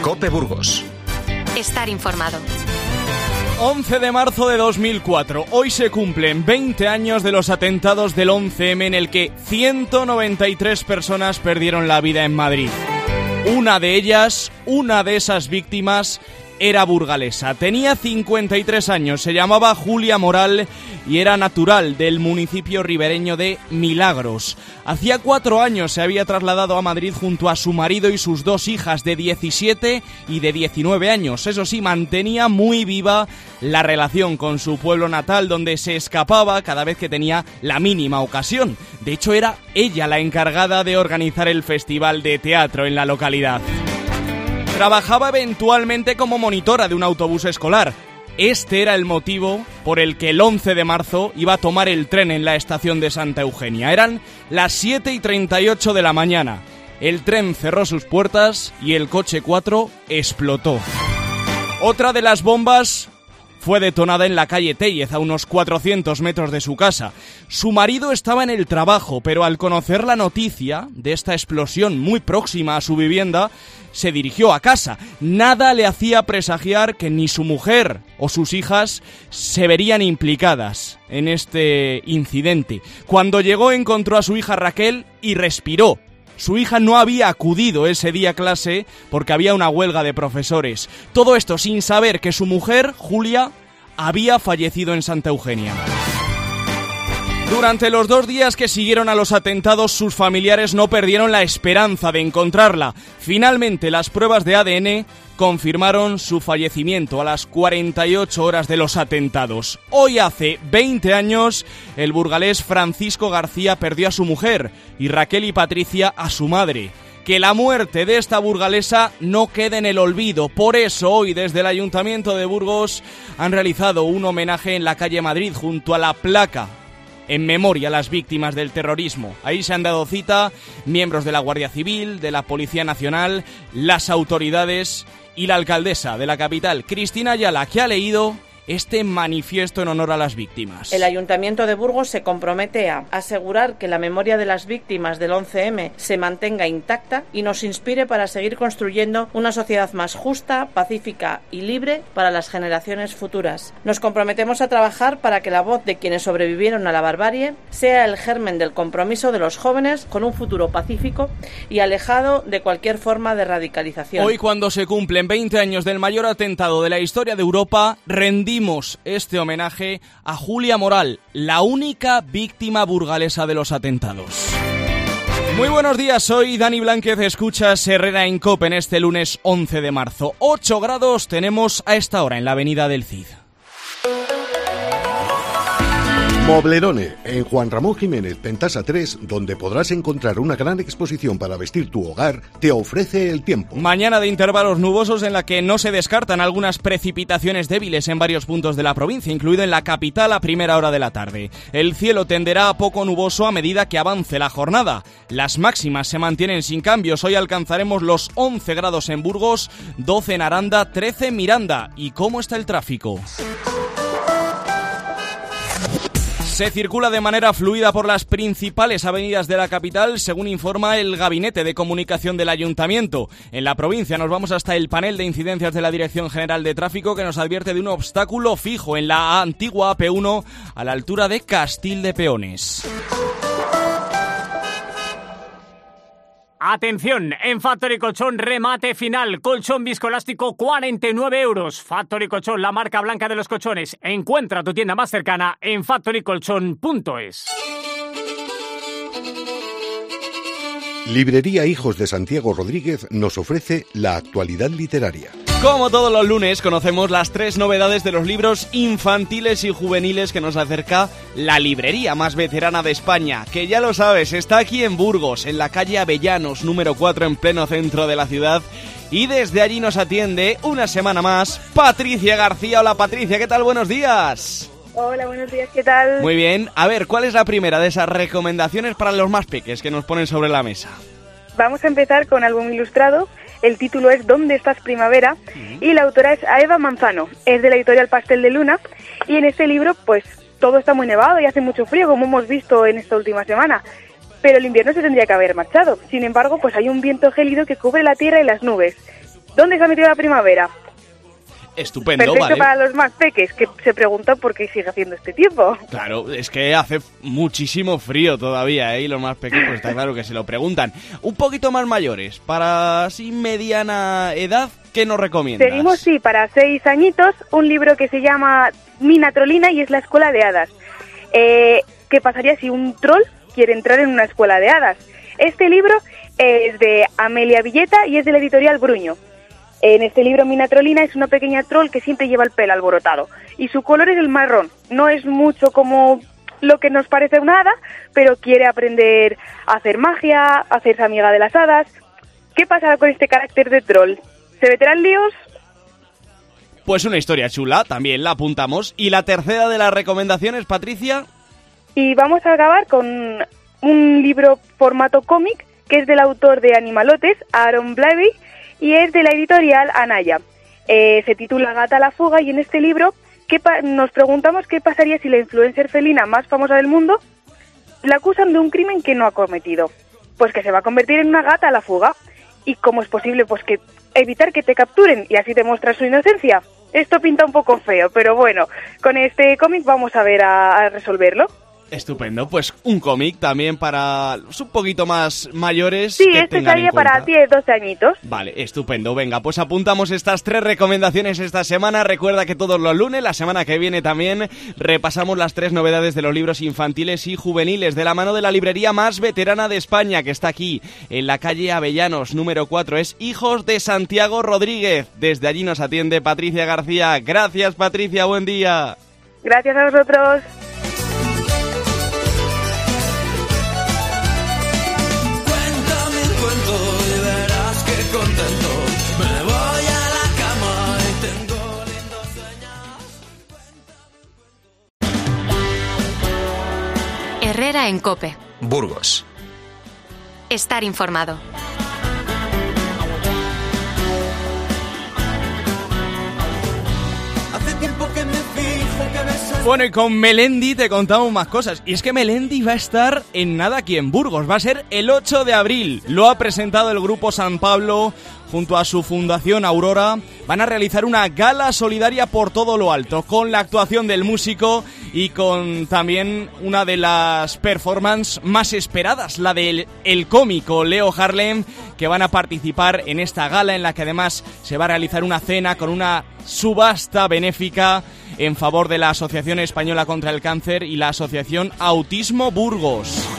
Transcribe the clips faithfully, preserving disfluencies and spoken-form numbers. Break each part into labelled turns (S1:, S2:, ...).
S1: COPE Burgos.
S2: Estar informado.
S3: once de marzo de dos mil cuatro. Hoy se cumplen veinte años de los atentados del once eme en el que ciento noventa y tres personas perdieron la vida en Madrid. Una de ellas, una de esas víctimas, era burgalesa. Tenía cincuenta y tres años, se llamaba Julia Moral y era natural del municipio ribereño de Milagros. Hacía cuatro años se había trasladado a Madrid junto a su marido y sus dos hijas de diecisiete y de diecinueve años. Eso sí, mantenía muy viva la relación con su pueblo natal, donde se escapaba cada vez que tenía la mínima ocasión. De hecho, era ella la encargada de organizar el festival de teatro en la localidad. Trabajaba eventualmente como monitora de un autobús escolar. Este era el motivo por el que el once de marzo iba a tomar el tren en la estación de Santa Eugenia. Eran las siete y treinta y ocho de la mañana. El tren cerró sus puertas y el coche cuatro explotó. Otra de las bombas fue detonada en la calle Téllez, a unos cuatrocientos metros de su casa. Su marido estaba en el trabajo, pero al conocer la noticia de esta explosión muy próxima a su vivienda, se dirigió a casa. Nada le hacía presagiar que ni su mujer o sus hijas se verían implicadas en este incidente. Cuando llegó, encontró a su hija Raquel y respiró. Su hija no había acudido ese día a clase porque había una huelga de profesores. Todo esto sin saber que su mujer, Julia, había fallecido en Santa Eugenia. Durante los dos días que siguieron a los atentados, sus familiares no perdieron la esperanza de encontrarla. Finalmente, las pruebas de A D N confirmaron su fallecimiento a las cuarenta y ocho horas de los atentados. Hoy hace veinte años, el burgalés Francisco García perdió a su mujer y Raquel y Patricia a su madre. Que la muerte de esta burgalesa no quede en el olvido. Por eso hoy desde el Ayuntamiento de Burgos han realizado un homenaje en la calle Madrid junto a la placa en memoria a las víctimas del terrorismo. Ahí se han dado cita miembros de la Guardia Civil, de la Policía Nacional, las autoridades y la alcaldesa de la capital, Cristina Ayala, que ha leído este manifiesto en honor a las víctimas.
S4: El Ayuntamiento de Burgos se compromete a asegurar que la memoria de las víctimas del once eme se mantenga intacta y nos inspire para seguir construyendo una sociedad más justa, pacífica y libre para las generaciones futuras. Nos comprometemos a trabajar para que la voz de quienes sobrevivieron a la barbarie sea el germen del compromiso de los jóvenes con un futuro pacífico y alejado de cualquier forma de radicalización.
S3: Hoy, cuando se cumplen veinte años del mayor atentado de la historia de Europa, rendimos este homenaje a Julia Moral, la única víctima burgalesa de los atentados. Muy buenos días, soy Dani Blánquez, escuchas Herrera en COPE en este lunes once de marzo. ocho grados tenemos a esta hora en la avenida del Cid.
S5: Moblerone, en Juan Ramón Jiménez, Pentasa tres, donde podrás encontrar una gran exposición para vestir tu hogar, te ofrece el tiempo.
S3: Mañana de intervalos nubosos en la que no se descartan algunas precipitaciones débiles en varios puntos de la provincia, incluido en la capital a primera hora de la tarde. El cielo tenderá a poco nuboso a medida que avance la jornada. Las máximas se mantienen sin cambios. Hoy alcanzaremos los once grados en Burgos, doce en Aranda, trece en Miranda. ¿Y cómo está el tráfico? Se circula de manera fluida por las principales avenidas de la capital, según informa el Gabinete de Comunicación del Ayuntamiento. En la provincia nos vamos hasta el panel de incidencias de la Dirección General de Tráfico, que nos advierte de un obstáculo fijo en la antigua A P uno a la altura de Castil de Peones.
S6: Atención, en Factory Colchón remate final, colchón viscoelástico cuarenta y nueve euros. Factory Colchón, la marca blanca de los colchones. Encuentra tu tienda más cercana en factory colchón punto es.
S5: Librería Hijos de Santiago Rodríguez nos ofrece la actualidad literaria.
S3: Como todos los lunes, conocemos las tres novedades de los libros infantiles y juveniles que nos acerca la librería más veterana de España, que ya lo sabes, está aquí en Burgos, en la calle Avellanos, número cuatro, en pleno centro de la ciudad. Y desde allí nos atiende una semana más Patricia García. Hola Patricia, ¿qué tal? Buenos días.
S7: Hola, buenos días, ¿qué tal?
S3: Muy bien. A ver, ¿cuál es la primera de esas recomendaciones para los más peques que nos ponen sobre la mesa?
S7: Vamos a empezar con álbum ilustrado. El título es ¿Dónde estás, primavera? Uh-huh. Y la autora es Eva Manzano. Es de la editorial Pastel de Luna. Y en este libro, pues, todo está muy nevado y hace mucho frío, como hemos visto en esta última semana. Pero el invierno se tendría que haber marchado. Sin embargo, pues hay un viento gélido que cubre la tierra y las nubes. ¿Dónde se ha metido la primavera?
S3: Estupendo,
S7: Perfecto,
S3: vale.
S7: para los más peques, que se preguntan por qué sigue haciendo este tiempo.
S3: Claro, es que hace muchísimo frío todavía, ¿eh? Y los más pequeños, pues está claro que se lo preguntan. Un poquito más mayores, para así mediana edad, ¿qué nos recomiendas?
S7: Seguimos, sí, para seis añitos, un libro que se llama Mina Trollina y es la escuela de hadas. Eh, ¿Qué pasaría si un troll quiere entrar en una escuela de hadas? Este libro es de Amelia Villeta y es de la editorial Bruño. En este libro, Mina Trollina es una pequeña troll que siempre lleva el pelo alborotado. Y su color es el marrón. No es mucho como lo que nos parece una hada, pero quiere aprender a hacer magia, a hacerse amiga de las hadas. ¿Qué pasará con este carácter de troll? ¿Se meterán líos?
S3: Pues una historia chula, también la apuntamos. ¿Y la tercera de las recomendaciones, Patricia?
S7: Y vamos a acabar con un libro formato cómic, que es del autor de Animalotes, Aaron Blabey, y es de la editorial Anaya. Eh, se titula Gata a la fuga y en este libro ¿qué pa- nos preguntamos qué pasaría si la influencer felina más famosa del mundo la acusan de un crimen que no ha cometido. Pues que se va a convertir en una gata a la fuga. ¿Y cómo es posible? Pues que evitar que te capturen y así demostrar su inocencia. Esto pinta un poco feo, pero bueno, con este cómic vamos a ver a, a resolverlo.
S3: Estupendo, pues un cómic también para los un poquito más mayores.
S7: Sí,
S3: que
S7: este
S3: tengan
S7: sería
S3: en cuenta.
S7: para diez, doce añitos.
S3: Vale, estupendo. Venga, pues apuntamos estas tres recomendaciones esta semana. Recuerda que todos los lunes, la semana que viene también, repasamos las tres novedades de los libros infantiles y juveniles de la mano de la librería más veterana de España, que está aquí, en la calle Avellanos, número cuatro. Es Hijos de Santiago Rodríguez. Desde allí nos atiende Patricia García. Gracias, Patricia, buen día.
S7: Gracias a vosotros.
S1: Y verás que contento me voy a la cama y tengo lindos sueños.
S2: Herrera en COPE.
S8: Burgos.
S2: Estar informado.
S1: Hace tiempo que me fijo que besas.
S3: Bueno, y con Melendi te contamos más cosas. Y es que Melendi va a estar en nada aquí en Burgos. Va a ser el ocho de abril. Lo ha presentado el Grupo San Pablo junto a su fundación Aurora. Van a realizar una gala solidaria por todo lo alto, con la actuación del músico y con también una de las performances más esperadas, la del el cómico Leo Harlem, que van a participar en esta gala, en la que además se va a realizar una cena con una subasta benéfica en favor de la Asociación Española contra el Cáncer y la Asociación Autismo Burgos.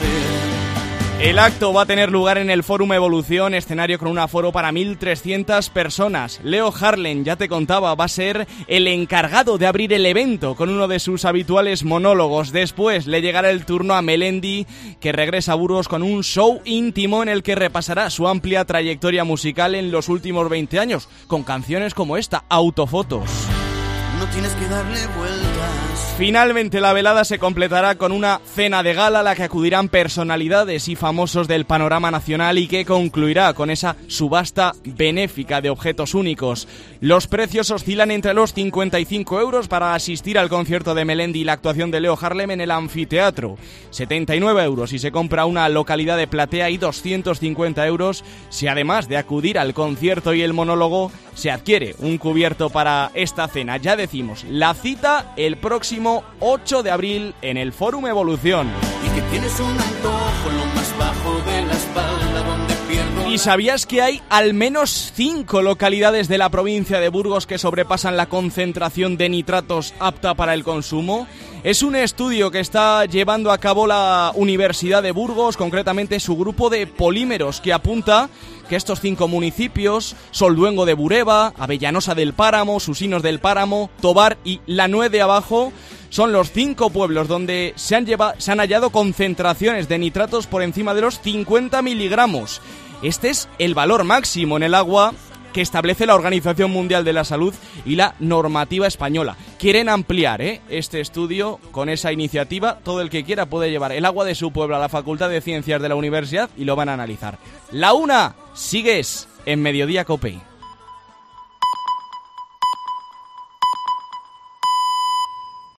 S3: El acto va a tener lugar en el Fórum Evolución, escenario con un aforo para mil trescientas personas. Leo Harlem, ya te contaba, va a ser el encargado de abrir el evento con uno de sus habituales monólogos. Después le llegará el turno a Melendi, que regresa a Burgos con un show íntimo en el que repasará su amplia trayectoria musical en los últimos veinte años, con canciones como esta, Autofotos.
S1: No tienes que darle vueltas.
S3: Finalmente la velada se completará con una cena de gala a la que acudirán personalidades y famosos del panorama nacional y que concluirá con esa subasta benéfica de objetos únicos. Los precios oscilan entre los cincuenta y cinco euros para asistir al concierto de Melendi y la actuación de Leo Harlem en el anfiteatro, setenta y nueve euros si se compra una localidad de platea y doscientos cincuenta euros si además de acudir al concierto y el monólogo se adquiere un cubierto para esta cena. Ya decimos, la cita el próximo ocho de abril en el Fórum Evolución.
S1: Y que tienes un antojo lo más bajo de la espalda donde pierdo.
S3: ¿Y sabías que hay al menos cinco localidades de la provincia de Burgos que sobrepasan la concentración de nitratos apta para el consumo? Es un estudio que está llevando a cabo la Universidad de Burgos, concretamente su grupo de polímeros, que apunta que estos cinco municipios, Solduengo de Bureba, Avellanosa del Páramo, Susinos del Páramo, Tobar y La Nuez de Abajo, son los cinco pueblos donde se han, lleva, se han hallado concentraciones de nitratos por encima de los cincuenta miligramos. Este es el valor máximo en el agua que establece la Organización Mundial de la Salud y la normativa española. Quieren ampliar ¿eh? este estudio con esa iniciativa. Todo el que quiera puede llevar el agua de su pueblo a la Facultad de Ciencias de la Universidad y lo van a analizar. La una, sigues en Mediodía COPE.